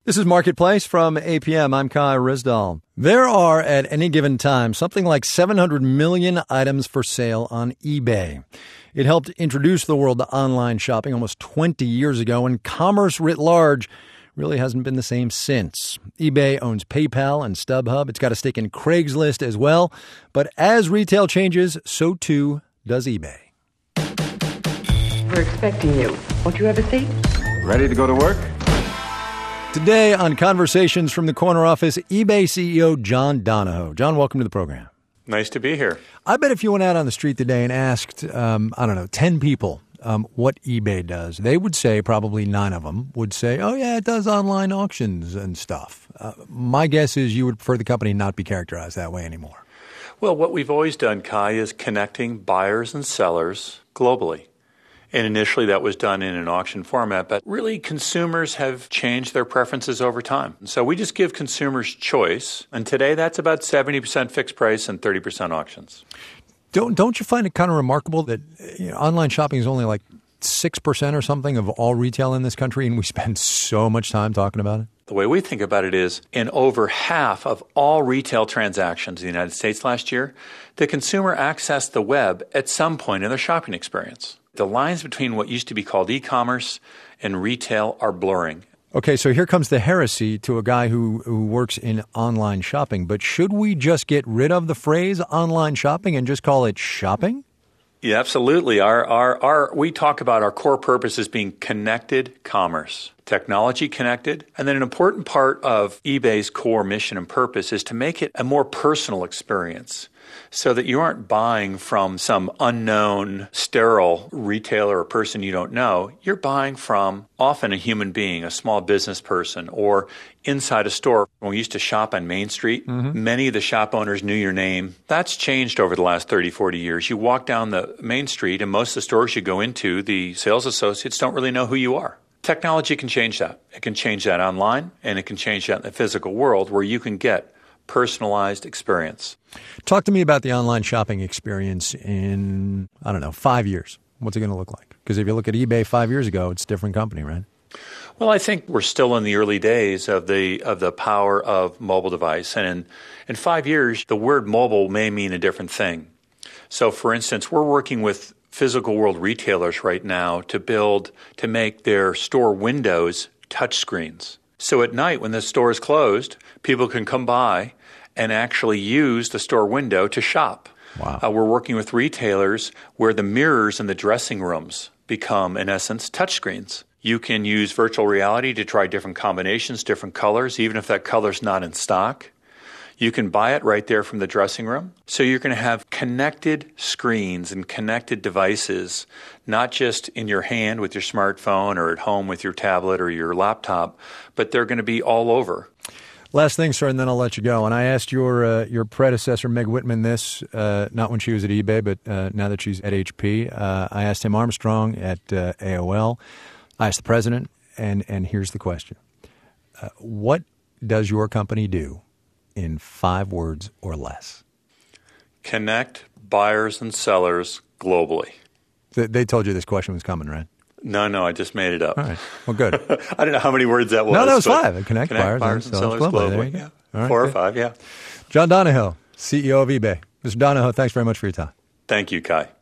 This is Marketplace from APM. I'm Kai Rizdal. There are, at any given time, something like 700 million items for sale on eBay. It helped introduce the world to online shopping almost 20 years ago, and commerce writ large really hasn't been the same since. eBay owns PayPal and StubHub. It's got a stake in Craigslist as well. But as retail changes, so too does eBay. We're expecting you. Won't you have a seat? Ready to go to work? Today on Conversations from the Corner Office, eBay CEO John Donahoe. John, welcome to the program. Nice to be here. I bet if you went out on the street today and asked, 10 people what eBay does, they would say, probably 9 of them would say, oh, yeah, it does online auctions and stuff. My guess is you would prefer the company not be characterized that way anymore. Well, what we've always done, Kai, is connecting buyers and sellers globally. And initially that was done in an auction format, but really consumers have changed their preferences over time. So we just give consumers choice, and today that's about 70% fixed price and 30% auctions. Don't you find it kind of remarkable that online shopping is only like 6% or something of all retail in this country, and we spend so much time talking about it? The way we think about it is, in over half of all retail transactions in the United States last year, the consumer accessed the web at some point in their shopping experience. The lines between what used to be called e-commerce and retail are blurring. Okay, so here comes the heresy to a guy who works in online shopping. But should we just get rid of the phrase online shopping and just call it shopping? Yeah, absolutely. We talk about our core purpose as being connected commerce, technology connected. And then an important part of eBay's core mission and purpose is to make it a more personal experience, so that you aren't buying from some unknown, sterile retailer or person you don't know. You're buying from often a human being, a small business person, or inside a store. When we used to shop on Main Street, many of the shop owners knew your name. That's changed over the last 30, 40 years. You walk down the Main Street, and most of the stores you go into, the sales associates don't really know who you are. Technology can change that. It can change that online, and it can change that in the physical world, where you can get personalized experience. Talk to me about the online shopping experience in, 5 years. What's it going to look like? Because if you look at eBay 5 years ago, it's a different company, right? Well, I think we're still in the early days of the power of mobile device. And in 5 years, the word mobile may mean a different thing. So, for instance, we're working with physical world retailers right now to make their store windows touchscreens. So at night when the store is closed, people can come by and actually use the store window to shop. Wow. We're working with retailers where the mirrors in the dressing rooms become, in essence, touchscreens. You can use virtual reality to try different combinations, different colors, even if that color's not in stock. You can buy it right there from the dressing room. So you're going to have connected screens and connected devices, not just in your hand with your smartphone or at home with your tablet or your laptop, but they're going to be all over. Last thing, sir, and then I'll let you go. And I asked your predecessor, Meg Whitman, this, not when she was at eBay, but now that she's at HP. I asked Tim Armstrong at AOL. I asked the president, and here's the question. What does your company do in 5 words or less? Connect buyers and sellers globally. They told you this question was coming, right? No, I just made it up. All right. Well, good. I don't know how many words that was. No, that was 5. Connect buyers and sellers globally. There you go. Yeah. All right, 4 or good. 5, yeah. John Donahoe, CEO of eBay. Mr. Donahoe, thanks very much for your time. Thank you, Kai.